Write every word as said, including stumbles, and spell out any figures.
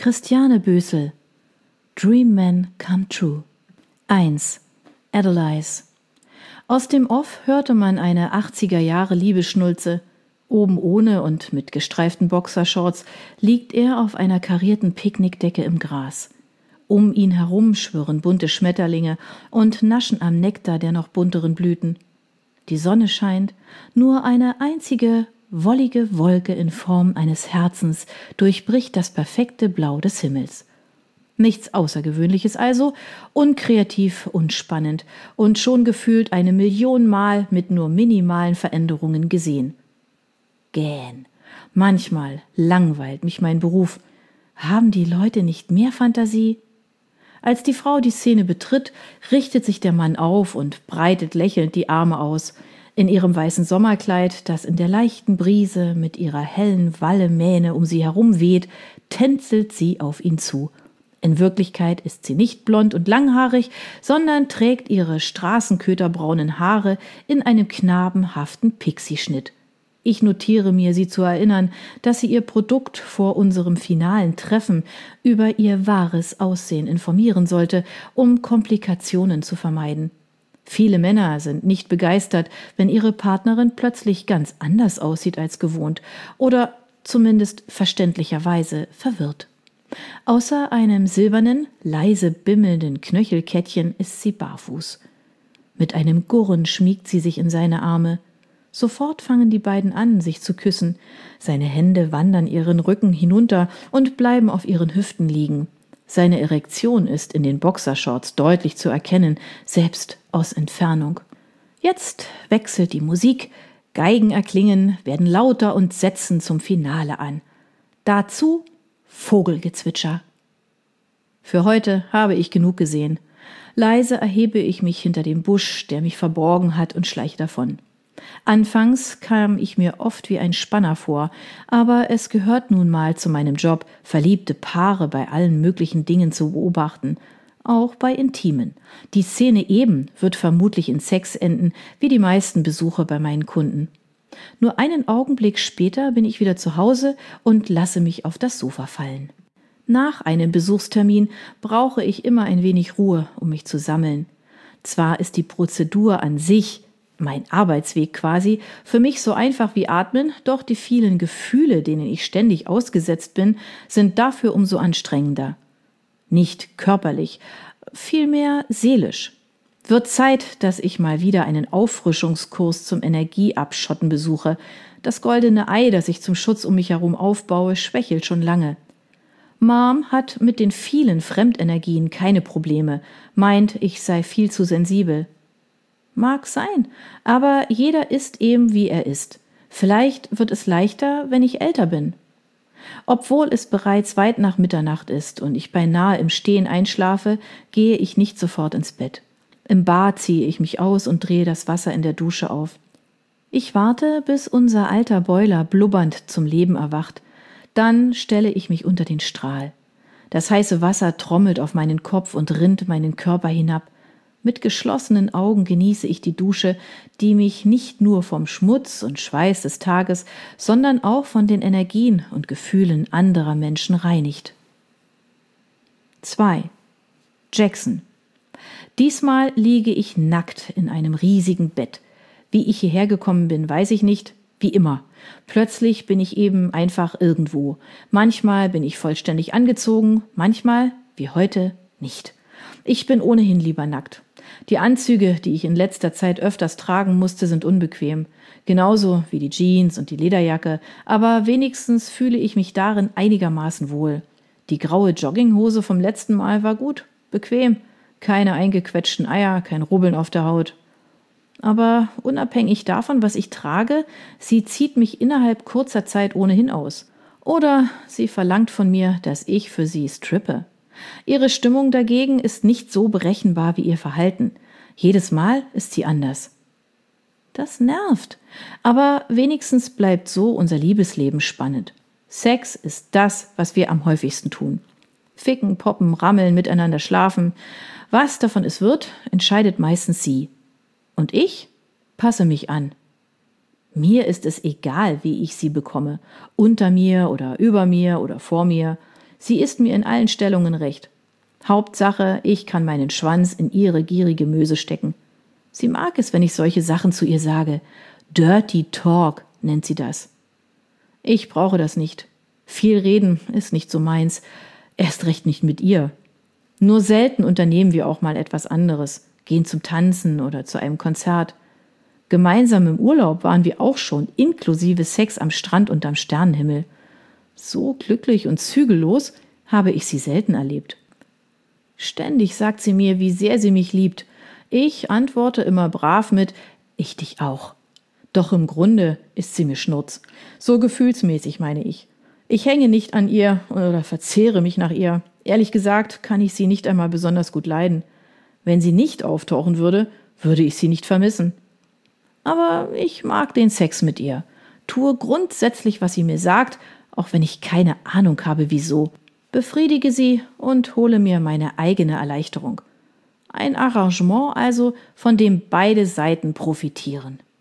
Christiane Bösel, Dream Man Come True. eins. Edelweiss. Aus dem Off hörte man eine achtziger Jahre Liebesschnulze. Oben ohne und mit gestreiften Boxershorts liegt er auf einer karierten Picknickdecke im Gras. Um ihn herum schwirren bunte Schmetterlinge und naschen am Nektar der noch bunteren Blüten. Die Sonne scheint, nur eine einzige wollige Wolke in Form eines Herzens durchbricht das perfekte Blau des Himmels. Nichts Außergewöhnliches also, unkreativ, unspannend und schon gefühlt eine Million Mal mit nur minimalen Veränderungen gesehen. Gähn. Manchmal langweilt mich mein Beruf. Haben die Leute nicht mehr Fantasie? Als die Frau die Szene betritt, richtet sich der Mann auf und breitet lächelnd die Arme aus. In ihrem weißen Sommerkleid, das in der leichten Brise mit ihrer hellen Wallemähne um sie herum weht, tänzelt sie auf ihn zu. In Wirklichkeit ist sie nicht blond und langhaarig, sondern trägt ihre straßenköterbraunen Haare in einem knabenhaften Pixie-Schnitt. Ich notiere mir, sie zu erinnern, dass sie ihr Produkt vor unserem finalen Treffen über ihr wahres Aussehen informieren sollte, um Komplikationen zu vermeiden. Viele Männer sind nicht begeistert, wenn ihre Partnerin plötzlich ganz anders aussieht als gewohnt oder zumindest verständlicherweise verwirrt. Außer einem silbernen, leise bimmelnden Knöchelkettchen ist sie barfuß. Mit einem Gurren schmiegt sie sich in seine Arme. Sofort fangen die beiden an, sich zu küssen. Seine Hände wandern ihren Rücken hinunter und bleiben auf ihren Hüften liegen. Seine Erektion ist in den Boxershorts deutlich zu erkennen, selbst aus Entfernung. Jetzt wechselt die Musik, Geigen erklingen, werden lauter und setzen zum Finale an. Dazu Vogelgezwitscher. Für heute habe ich genug gesehen. Leise erhebe ich mich hinter dem Busch, der mich verborgen hat, und schleiche davon. Anfangs kam ich mir oft wie ein Spanner vor, aber es gehört nun mal zu meinem Job, verliebte Paare bei allen möglichen Dingen zu beobachten, auch bei Intimen. Die Szene eben wird vermutlich in Sex enden, wie die meisten Besucher bei meinen Kunden. Nur einen Augenblick später bin ich wieder zu Hause und lasse mich auf das Sofa fallen. Nach einem Besuchstermin brauche ich immer ein wenig Ruhe, um mich zu sammeln. Zwar ist die Prozedur an sich, mein Arbeitsweg quasi, für mich so einfach wie Atmen, doch die vielen Gefühle, denen ich ständig ausgesetzt bin, sind dafür umso anstrengender. Nicht körperlich, vielmehr seelisch. Wird Zeit, dass ich mal wieder einen Auffrischungskurs zum Energieabschotten besuche. Das goldene Ei, das ich zum Schutz um mich herum aufbaue, schwächelt schon lange. Mom hat mit den vielen Fremdenergien keine Probleme, meint, ich sei viel zu sensibel. Mag sein, aber jeder ist eben, wie er ist. Vielleicht wird es leichter, wenn ich älter bin. Obwohl es bereits weit nach Mitternacht ist und ich beinahe im Stehen einschlafe, gehe ich nicht sofort ins Bett. Im Bad ziehe ich mich aus und drehe das Wasser in der Dusche auf. Ich warte, bis unser alter Boiler blubbernd zum Leben erwacht. Dann stelle ich mich unter den Strahl. Das heiße Wasser trommelt auf meinen Kopf und rinnt meinen Körper hinab. Mit geschlossenen Augen genieße ich die Dusche, die mich nicht nur vom Schmutz und Schweiß des Tages, sondern auch von den Energien und Gefühlen anderer Menschen reinigt. zwei. Jackson. Diesmal liege ich nackt in einem riesigen Bett. Wie ich hierher gekommen bin, weiß ich nicht. Wie immer. Plötzlich bin ich eben einfach irgendwo. Manchmal bin ich vollständig angezogen, manchmal, wie heute, nicht. Ich bin ohnehin lieber nackt. Die Anzüge, die ich in letzter Zeit öfters tragen musste, sind unbequem. Genauso wie die Jeans und die Lederjacke, aber wenigstens fühle ich mich darin einigermaßen wohl. Die graue Jogginghose vom letzten Mal war gut, bequem. Keine eingequetschten Eier, kein Rubbeln auf der Haut. Aber unabhängig davon, was ich trage, sie zieht mich innerhalb kurzer Zeit ohnehin aus. Oder sie verlangt von mir, dass ich für sie strippe. Ihre Stimmung dagegen ist nicht so berechenbar wie ihr Verhalten. Jedes Mal ist sie anders. Das nervt. Aber wenigstens bleibt so unser Liebesleben spannend. Sex ist das, was wir am häufigsten tun. Ficken, poppen, rammeln, miteinander schlafen. Was davon es wird, entscheidet meistens sie. Und ich passe mich an. Mir ist es egal, wie ich sie bekomme. Unter mir oder über mir oder vor mir. Sie ist mir in allen Stellungen recht. Hauptsache, ich kann meinen Schwanz in ihre gierige Möse stecken. Sie mag es, wenn ich solche Sachen zu ihr sage. Dirty Talk nennt sie das. Ich brauche das nicht. Viel reden ist nicht so meins. Erst recht nicht mit ihr. Nur selten unternehmen wir auch mal etwas anderes, gehen zum Tanzen oder zu einem Konzert. Gemeinsam im Urlaub waren wir auch schon, inklusive Sex am Strand und am Sternenhimmel. So glücklich und zügellos habe ich sie selten erlebt. Ständig sagt sie mir, wie sehr sie mich liebt. Ich antworte immer brav mit, ich dich auch. Doch im Grunde ist sie mir Schnurz. So gefühlsmäßig, meine ich. Ich hänge nicht an ihr oder verzehre mich nach ihr. Ehrlich gesagt kann ich sie nicht einmal besonders gut leiden. Wenn sie nicht auftauchen würde, würde ich sie nicht vermissen. Aber ich mag den Sex mit ihr. Tue grundsätzlich, was sie mir sagt, auch wenn ich keine Ahnung habe, wieso. Befriedige sie und hole mir meine eigene Erleichterung. Ein Arrangement also, von dem beide Seiten profitieren.